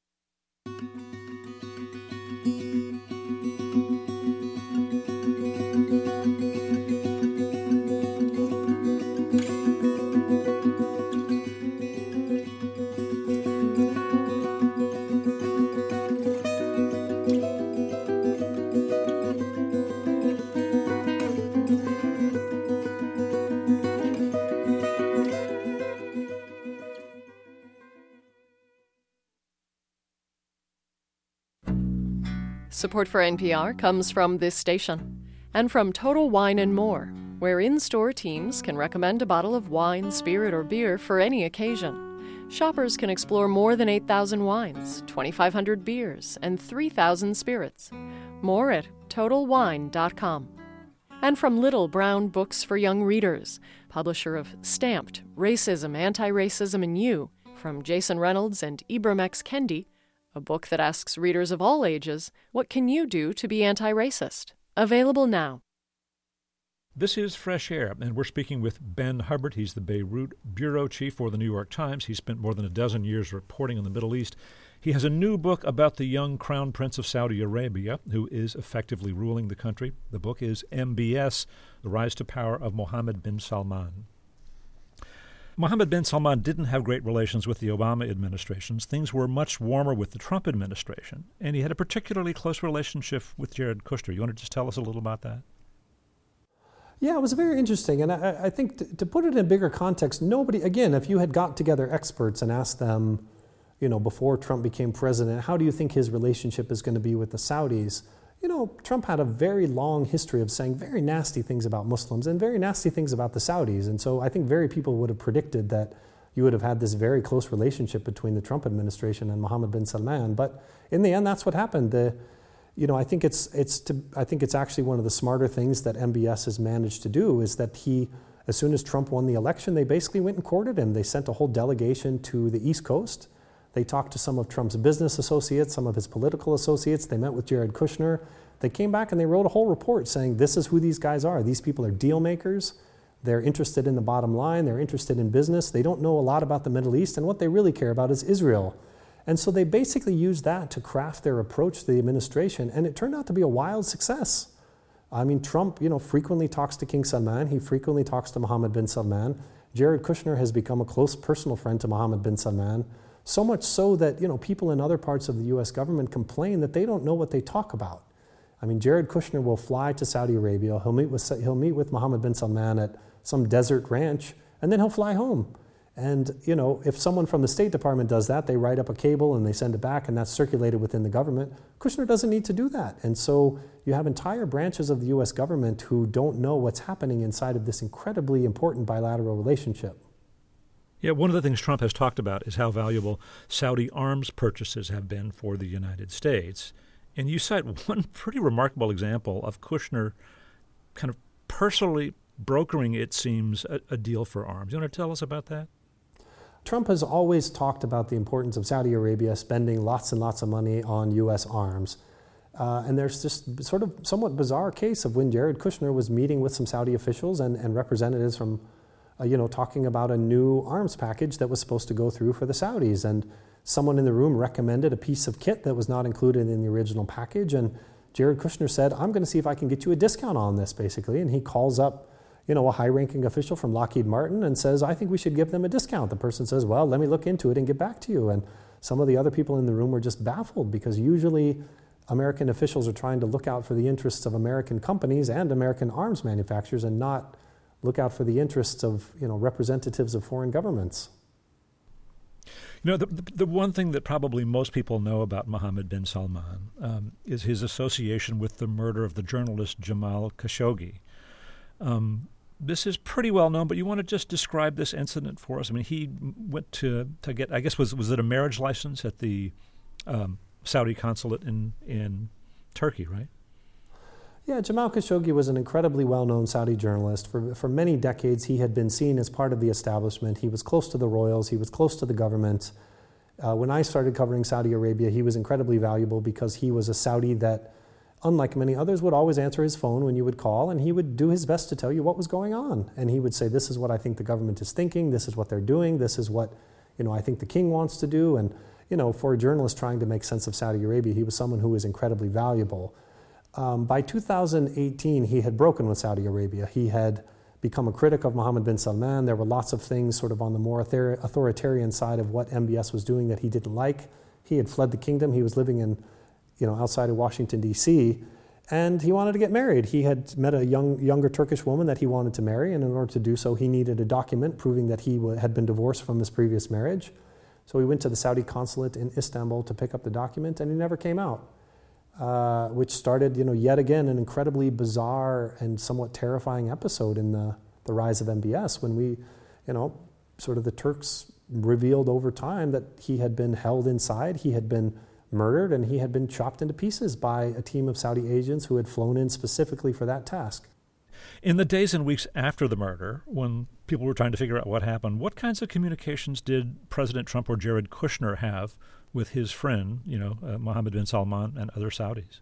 Support for NPR comes from this station and from Total Wine & More, where in-store teams can recommend a bottle of wine, spirit, or beer for any occasion. Shoppers can explore more than 8,000 wines, 2,500 beers, and 3,000 spirits. More at TotalWine.com. And from Little Brown Books for Young Readers, publisher of Stamped, Racism, Anti-Racism, and You, from Jason Reynolds and Ibram X. Kendi, a book that asks readers of all ages, what can you do to be anti-racist? Available now. This is Fresh Air, and we're speaking with Ben Hubbard. He's the Beirut bureau chief for the New York Times. He spent more than a dozen years reporting on the Middle East. He has a new book about the young Crown Prince of Saudi Arabia, who is effectively ruling the country. The book is MBS, The Rise to Power of Mohammed bin Salman. Mohammed bin Salman didn't have great relations with the Obama administrations. Things were much warmer with the Trump administration, and he had a particularly close relationship with Jared Kushner. You want to just tell us a little about that? Yeah, it was very interesting. And I think to put it in bigger context, nobody, again, if you had got together experts and asked them, before Trump became president, how do you think his relationship is going to be with the Saudis? Trump had a very long history of saying very nasty things about Muslims and very nasty things about the Saudis. And so I think very people would have predicted that you would have had this very close relationship between the Trump administration and Mohammed bin Salman. But in the end, that's what happened. I think it's actually one of the smarter things that MBS has managed to do is that as soon as Trump won the election, they basically went and courted him. They sent a whole delegation to the East Coast. They talked to some of Trump's business associates, some of his political associates. They met with Jared Kushner. They came back and they wrote a whole report saying this is who these guys are. These people are deal makers. They're interested in the bottom line. They're interested in business. They don't know a lot about the Middle East, and what they really care about is Israel. And so they basically used that to craft their approach to the administration, and it turned out to be a wild success. I mean, Trump, frequently talks to King Salman. He frequently talks to Mohammed bin Salman. Jared Kushner has become a close personal friend to Mohammed bin Salman. So much so that, people in other parts of the U.S. government complain that they don't know what they talk about. I mean, Jared Kushner will fly to Saudi Arabia. He'll meet with Mohammed bin Salman at some desert ranch, and then he'll fly home. And, if someone from the State Department does that, they write up a cable and they send it back, and that's circulated within the government. Kushner doesn't need to do that. And so you have entire branches of the U.S. government who don't know what's happening inside of this incredibly important bilateral relationship. Yeah, one of the things Trump has talked about is how valuable Saudi arms purchases have been for the United States. And you cite one pretty remarkable example of Kushner kind of personally brokering, it seems, a deal for arms. You want to tell us about that? Trump has always talked about the importance of Saudi Arabia spending lots and lots of money on U.S. arms. And there's this sort of somewhat bizarre case of when Jared Kushner was meeting with some Saudi officials and representatives from talking about a new arms package that was supposed to go through for the Saudis. And someone in the room recommended a piece of kit that was not included in the original package. And Jared Kushner said, I'm going to see if I can get you a discount on this, basically. And he calls up, a high-ranking official from Lockheed Martin and says, I think we should give them a discount. The person says, well, let me look into it and get back to you. And some of the other people in the room were just baffled because usually American officials are trying to look out for the interests of American companies and American arms manufacturers and not look out for the interests of, representatives of foreign governments. The one thing that probably most people know about Mohammed bin Salman is his association with the murder of the journalist Jamal Khashoggi. This is pretty well known, but you want to just describe this incident for us? I mean, he went to get, I guess, was it a marriage license at the Saudi consulate in Turkey, right? Yeah, Jamal Khashoggi was an incredibly well-known Saudi journalist. For many decades, he had been seen as part of the establishment. He was close to the royals. He was close to the government. When I started covering Saudi Arabia, he was incredibly valuable because he was a Saudi that, unlike many others, would always answer his phone when you would call, and he would do his best to tell you what was going on. And he would say, this is what I think the government is thinking, this is what they're doing, this is what I think the king wants to do. And for a journalist trying to make sense of Saudi Arabia, he was someone who was incredibly valuable. By 2018, he had broken with Saudi Arabia. He had become a critic of Mohammed bin Salman. There were lots of things sort of on the more authoritarian side of what MBS was doing that he didn't like. He had fled the kingdom. He was living in, outside of Washington, D.C., and he wanted to get married. He had met a younger Turkish woman that he wanted to marry, and in order to do so, he needed a document proving that he had been divorced from his previous marriage. So he went to the Saudi consulate in Istanbul to pick up the document, and he never came out, which started, yet again, an incredibly bizarre and somewhat terrifying episode in the rise of MBS, when we, sort of the Turks revealed over time that he had been held inside, he had been murdered, and he had been chopped into pieces by a team of Saudi agents who had flown in specifically for that task. In the days and weeks after the murder, when people were trying to figure out what happened, what kinds of communications did President Trump or Jared Kushner have with his friend, Mohammed bin Salman and other Saudis?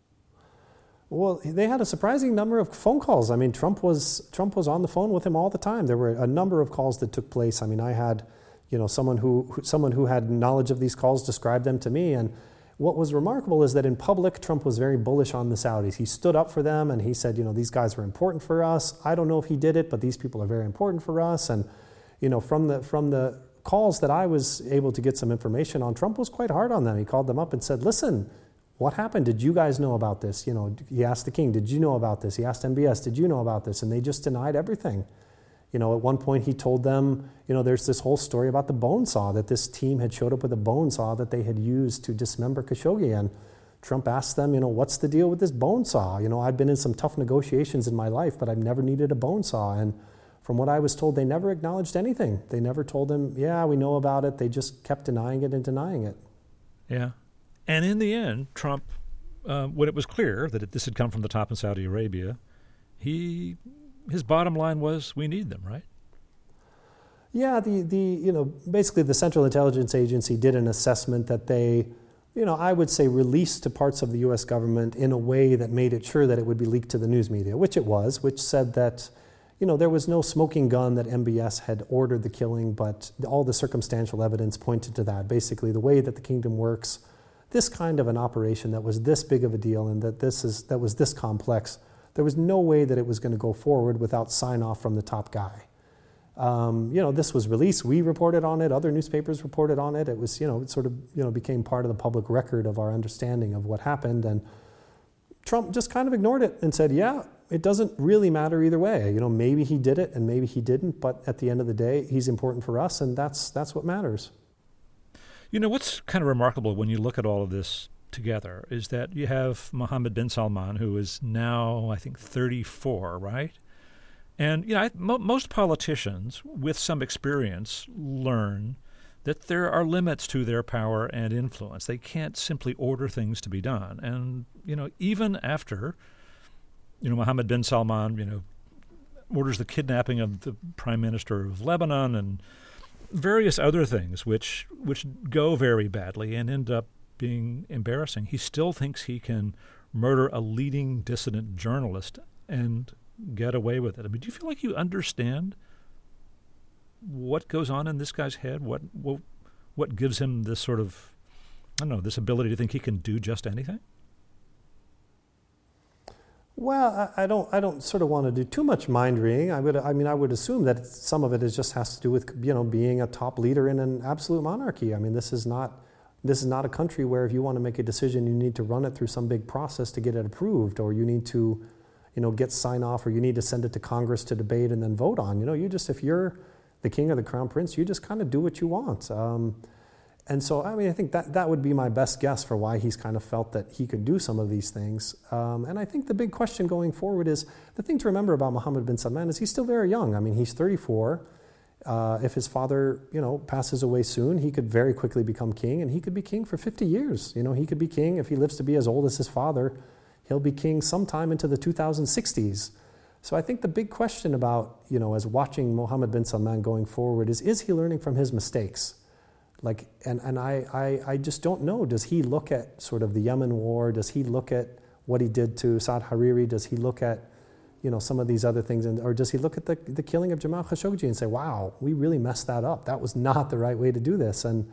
Well, they had a surprising number of phone calls. I mean, Trump was on the phone with him all the time. There were a number of calls that took place. I mean, I had, someone who had knowledge of these calls describe them to me. And what was remarkable is that in public, Trump was very bullish on the Saudis. He stood up for them and he said, these guys are important for us. I don't know if he did it, but these people are very important for us. And, from the calls that I was able to get some information on, Trump was quite hard on them. He called them up and said, listen, what happened? Did you guys know about this? He asked the king, did you know about this? He asked MBS, did you know about this? And they just denied everything. At one point he told them, there's this whole story about the bone saw, that this team had showed up with a bone saw that they had used to dismember Khashoggi. And Trump asked them, what's the deal with this bone saw? I've been in some tough negotiations in my life, but I've never needed a bone saw. And from what I was told, they never acknowledged anything. They never told him, yeah, we know about it. They just kept denying it and denying it. Yeah. And in the end, Trump, when it was clear that this had come from the top in Saudi Arabia, his bottom line was, we need them, right? Yeah, basically the Central Intelligence Agency did an assessment that they, I would say released to parts of the U.S. government in a way that made it sure that it would be leaked to the news media, which it was, which said that, there was no smoking gun that MBS had ordered the killing, but all the circumstantial evidence pointed to that. Basically, the way that the kingdom works, this kind of an operation that was this big of a deal and that was this complex, there was no way that it was going to go forward without sign-off from the top guy. This was released. We reported on it. Other newspapers reported on it. It was, it sort of, became part of the public record of our understanding of what happened. And Trump just kind of ignored it and said, yeah, it doesn't really matter either way. Maybe he did it and maybe he didn't, but at the end of the day, he's important for us, and that's what matters. What's kind of remarkable when you look at all of this together is that you have Mohammed bin Salman, who is now, I think, 34, right? And, most politicians with some experience learn that there are limits to their power and influence. They can't simply order things to be done. And, even after, Mohammed bin Salman, orders the kidnapping of the prime minister of Lebanon and various other things which go very badly and end up being embarrassing, he still thinks he can murder a leading dissident journalist and get away with it. I mean, do you feel like you understand what goes on in this guy's head? What gives him this sort of, this ability to think he can do just anything? Well, I don't sort of want to do too much mind reading. I would assume that some of it has to do with being a top leader in an absolute monarchy. I mean, this is not a country where if you want to make a decision, you need to run it through some big process to get it approved, or you need to, get sign off, or you need to send it to Congress to debate and then vote on. If you're the king or the crown prince, you just kind of do what you want. And so, I think that would be my best guess for why he's kind of felt that he could do some of these things. And I think the big question going forward is, the thing to remember about Mohammed bin Salman is he's still very young. I mean, he's 34. If his father, passes away soon, he could very quickly become king, and he could be king for 50 years. He could be king, if he lives to be as old as his father, he'll be king sometime into the 2060s. So I think the big question about, as watching Mohammed bin Salman going forward is he learning from his mistakes? Like, and I just don't know. Does he look at sort of the Yemen war? Does he look at what he did to Saad Hariri? Does he look at, some of these other things? Or does he look at the killing of Jamal Khashoggi and say, wow, we really messed that up. That was not the right way to do this. And,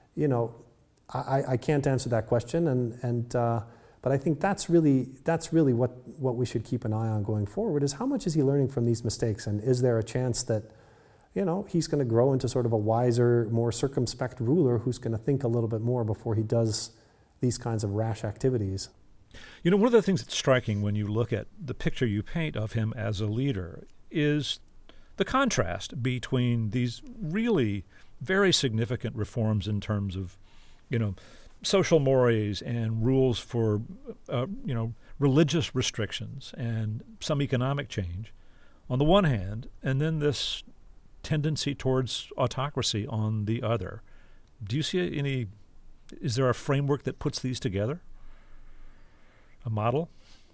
I can't answer that question. But I think that's really what we should keep an eye on going forward, is how much is he learning from these mistakes? And is there a chance that, he's going to grow into sort of a wiser, more circumspect ruler who's going to think a little bit more before he does these kinds of rash activities? One of the things that's striking when you look at the picture you paint of him as a leader is the contrast between these really very significant reforms in terms of, social mores and rules for, religious restrictions and some economic change on the one hand, and then this tendency towards autocracy on the other. Do you see is there a framework that puts these together? A model?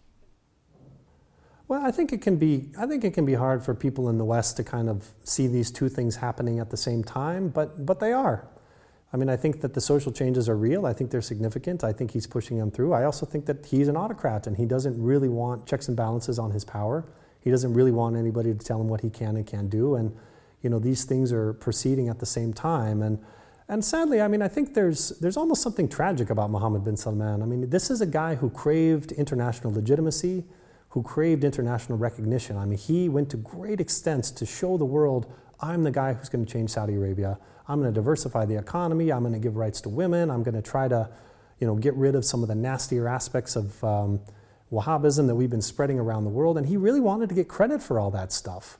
Well, I think it can be hard for people in the West to kind of see these two things happening at the same time, but they are. I mean, I think that the social changes are real. I think they're significant. I think he's pushing them through. I also think that he's an autocrat and he doesn't really want checks and balances on his power. He doesn't really want anybody to tell him what he can and can't do. And, these things are proceeding at the same time. And sadly, I mean, I think there's almost something tragic about Mohammed bin Salman. I mean, this is a guy who craved international legitimacy, who craved international recognition. I mean, he went to great extents to show the world, I'm the guy who's going to change Saudi Arabia. I'm going to diversify the economy. I'm going to give rights to women. I'm going to try to, get rid of some of the nastier aspects of Wahhabism that we've been spreading around the world. And he really wanted to get credit for all that stuff.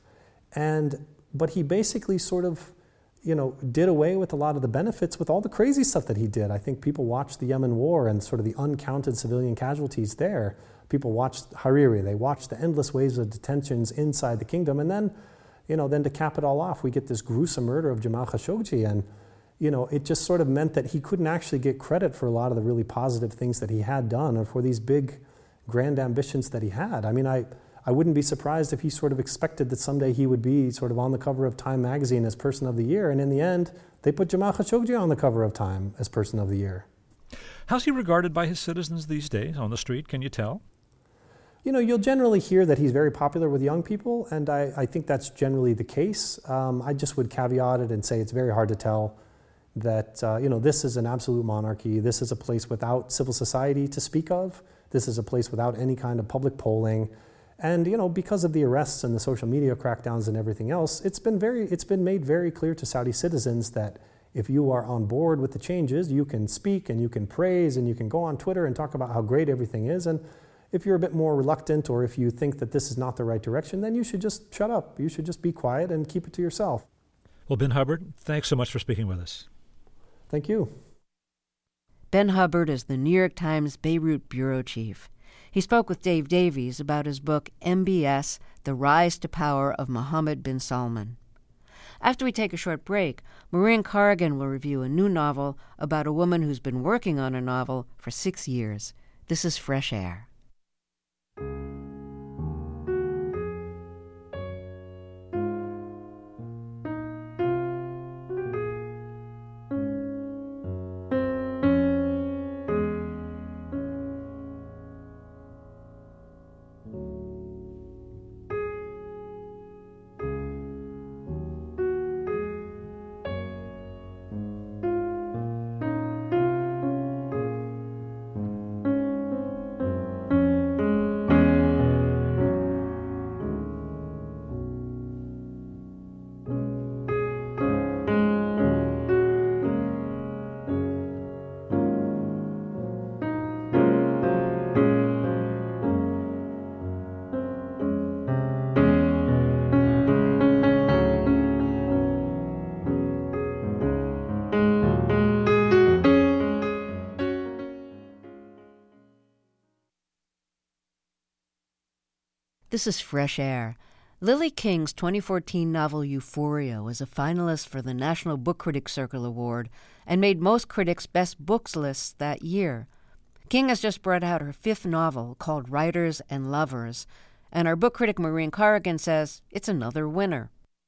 But he basically sort of, did away with a lot of the benefits with all the crazy stuff that he did. I think people watched the Yemen war and sort of the uncounted civilian casualties there. People watched Hariri. They watched the endless waves of detentions inside the kingdom. And then, then to cap it all off, we get this gruesome murder of Jamal Khashoggi. And, it just sort of meant that he couldn't actually get credit for a lot of the really positive things that he had done or for these big, grand ambitions that he had. I mean, I wouldn't be surprised if he sort of expected that someday he would be sort of on the cover of Time magazine as Person of the Year. And in the end, they put Jamal Khashoggi on the cover of Time as Person of the Year. How's he regarded by his citizens these days on the street? Can you tell? You'll generally hear that he's very popular with young people, and I think that's generally the case. I just would caveat it and say it's very hard to tell that, this is an absolute monarchy. This is a place without civil society to speak of. This is a place without any kind of public polling. And, because of the arrests and the social media crackdowns and everything else, it's been made very clear to Saudi citizens that if you are on board with the changes, you can speak and you can praise and you can go on Twitter and talk about how great everything is. And if you're a bit more reluctant or if you think that this is not the right direction, then you should just shut up. You should just be quiet and keep it to yourself. Well, Ben Hubbard, thanks so much for speaking with us. Thank you. Ben Hubbard is the New York Times Beirut bureau chief. He spoke with Dave Davies about his book MBS, The Rise to Power of Mohammed bin Salman. After we take a short break, Maureen Corrigan will review a new novel about a woman who's been working on a novel for 6 years. This is Fresh Air. This is Fresh Air. Lily King's 2014 novel Euphoria was a finalist for the National Book Critics Circle Award and made most critics' best books lists that year. King has just brought out her 5th novel called Writers and Lovers, and our book critic Maureen Corrigan says it's another winner.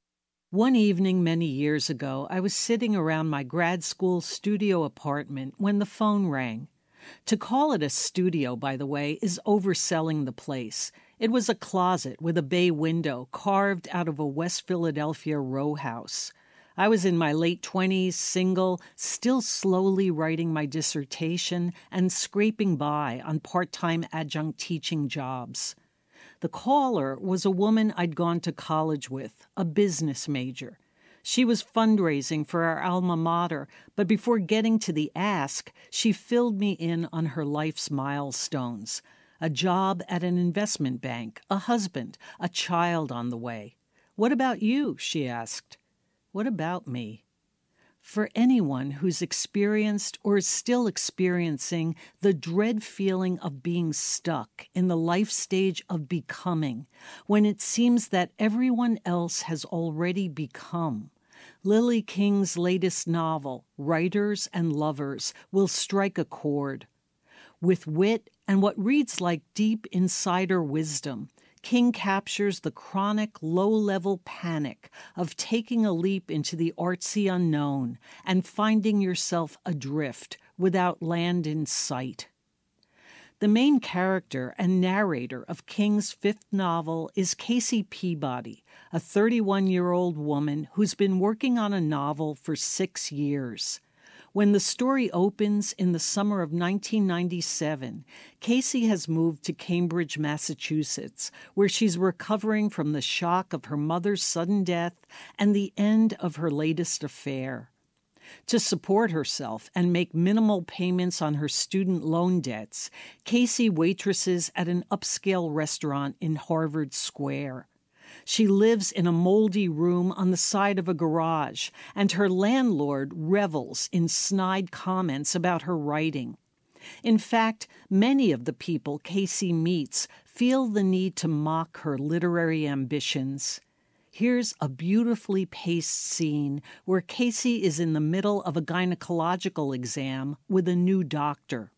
One evening many years ago, I was sitting around my grad school studio apartment when the phone rang. To call it a studio, by the way, is overselling the place. It was a closet with a bay window carved out of a West Philadelphia row house. I was in my late 20s, single, still slowly writing my dissertation and scraping by on part-time adjunct teaching jobs. The caller was a woman I'd gone to college with, a business major. She was fundraising for our alma mater, but before getting to the ask, she filled me in on her life's milestones. A job at an investment bank, a husband, a child on the way. "What about you?" she asked. What about me? For anyone who's experienced or is still experiencing the dread feeling of being stuck in the life stage of becoming, when it seems that everyone else has already become, Lily King's latest novel, Writers and Lovers, will strike a chord. With wit and what reads like deep insider wisdom, King captures the chronic low-level panic of taking a leap into the artsy unknown and finding yourself adrift without land in sight. The main character and narrator of King's fifth novel is Casey Peabody, a 31-year-old woman who's been working on a novel for 6 years. When the story opens in the summer of 1997, Casey has moved to Cambridge, Massachusetts, where she's recovering from the shock of her mother's sudden death and the end of her latest affair. To support herself and make minimal payments on her student loan debts, Casey waitresses at an upscale restaurant in Harvard Square. She lives in a moldy room on the side of a garage, and her landlord revels in snide comments about her writing. In fact, many of the people Casey meets feel the need to mock her literary ambitions. Here's a beautifully paced scene where Casey is in the middle of a gynecological exam with a new doctor.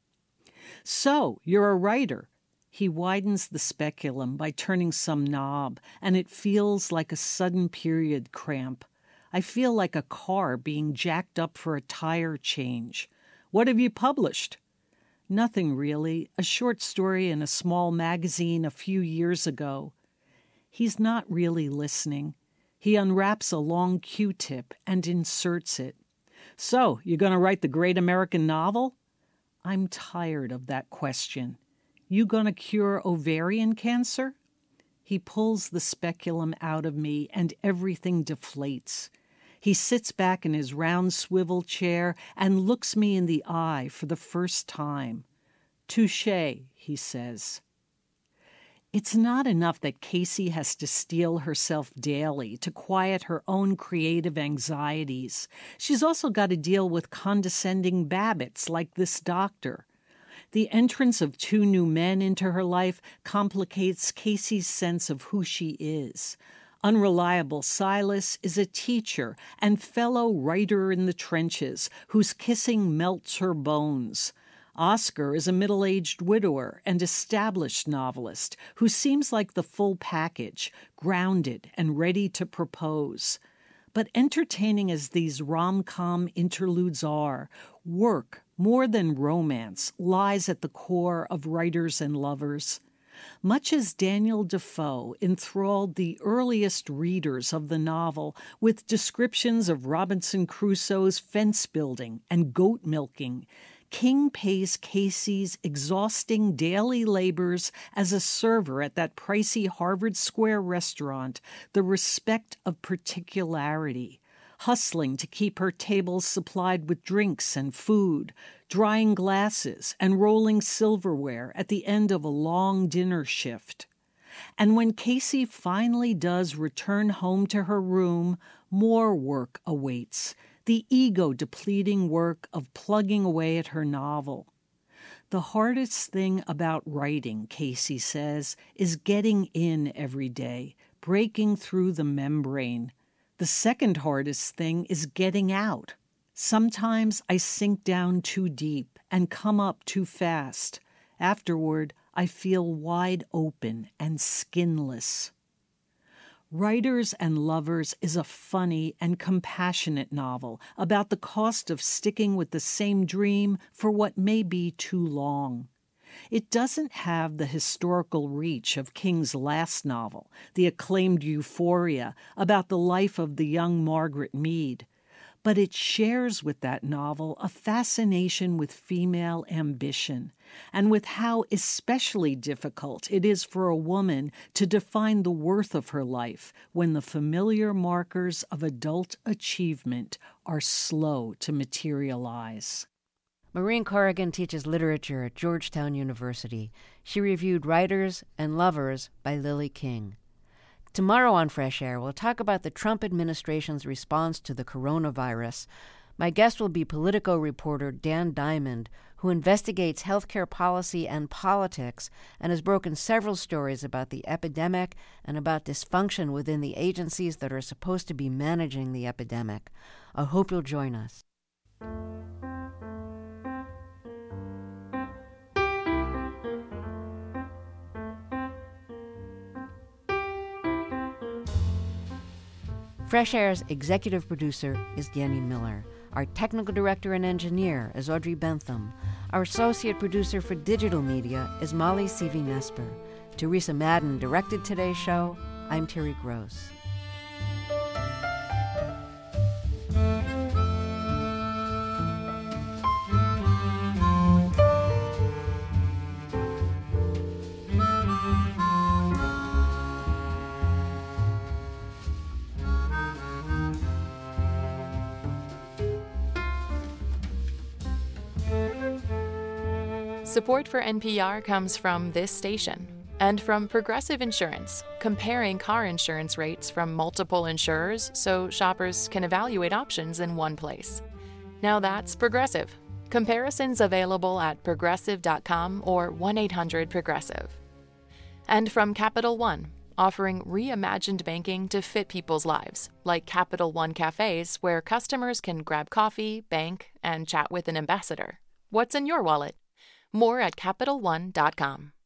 "So, you're a writer." He widens the speculum by turning some knob, and it feels like a sudden period cramp. I feel like a car being jacked up for a tire change. "What have you published?" "Nothing really. A short story in a small magazine a few years ago." He's not really listening. He unwraps a long Q-tip and inserts it. "So, you're going to write the great American novel?" I'm tired of that question. "You gonna cure ovarian cancer?" He pulls the speculum out of me and everything deflates. He sits back in his round swivel chair and looks me in the eye for the first time. "Touché," he says. It's not enough that Casey has to steel herself daily to quiet her own creative anxieties. She's also got to deal with condescending Babbitts like this doctor. The entrance of 2 new men into her life complicates Casey's sense of who she is. Unreliable Silas is a teacher and fellow writer in the trenches whose kissing melts her bones. Oscar is a middle-aged widower and established novelist who seems like the full package, grounded and ready to propose. But entertaining as these rom-com interludes are, work, more than romance, lies at the core of Writers and Lovers. Much as Daniel Defoe enthralled the earliest readers of the novel with descriptions of Robinson Crusoe's fence-building and goat-milking, King pays Casey's exhausting daily labors as a server at that pricey Harvard Square restaurant the respect of particularity, hustling to keep her tables supplied with drinks and food, drying glasses and rolling silverware at the end of a long dinner shift. And when Casey finally does return home to her room, more work awaits, the ego-depleting work of plugging away at her novel. The hardest thing about writing, Casey says, is getting in every day, breaking through the membrane. The second hardest thing is getting out. Sometimes I sink down too deep and come up too fast. Afterward, I feel wide open and skinless. Writers and Lovers is a funny and compassionate novel about the cost of sticking with the same dream for what may be too long. It doesn't have the historical reach of King's last novel, the acclaimed Euphoria, about the life of the young Margaret Mead, but it shares with that novel a fascination with female ambition and with how especially difficult it is for a woman to define the worth of her life when the familiar markers of adult achievement are slow to materialize. Maureen Corrigan teaches literature at Georgetown University. She reviewed Writers and Lovers by Lily King. Tomorrow on Fresh Air, we'll talk about the Trump administration's response to the coronavirus. My guest will be Politico reporter Dan Diamond, who investigates healthcare policy and politics and has broken several stories about the epidemic and about dysfunction within the agencies that are supposed to be managing the epidemic. I hope you'll join us. Fresh Air's executive producer is Danny Miller. Our technical director and engineer is Audrey Bentham. Our associate producer for digital media is Molly Seavey-Nesper. Teresa Madden directed today's show. I'm Terry Gross. Support for NPR comes from this station and from Progressive Insurance, comparing car insurance rates from multiple insurers so shoppers can evaluate options in one place. Now that's Progressive. Comparisons available at progressive.com or 1-800-PROGRESSIVE. And from Capital One, offering reimagined banking to fit people's lives, like Capital One cafes where customers can grab coffee, bank, and chat with an ambassador. What's in your wallet? More at CapitalOne.com.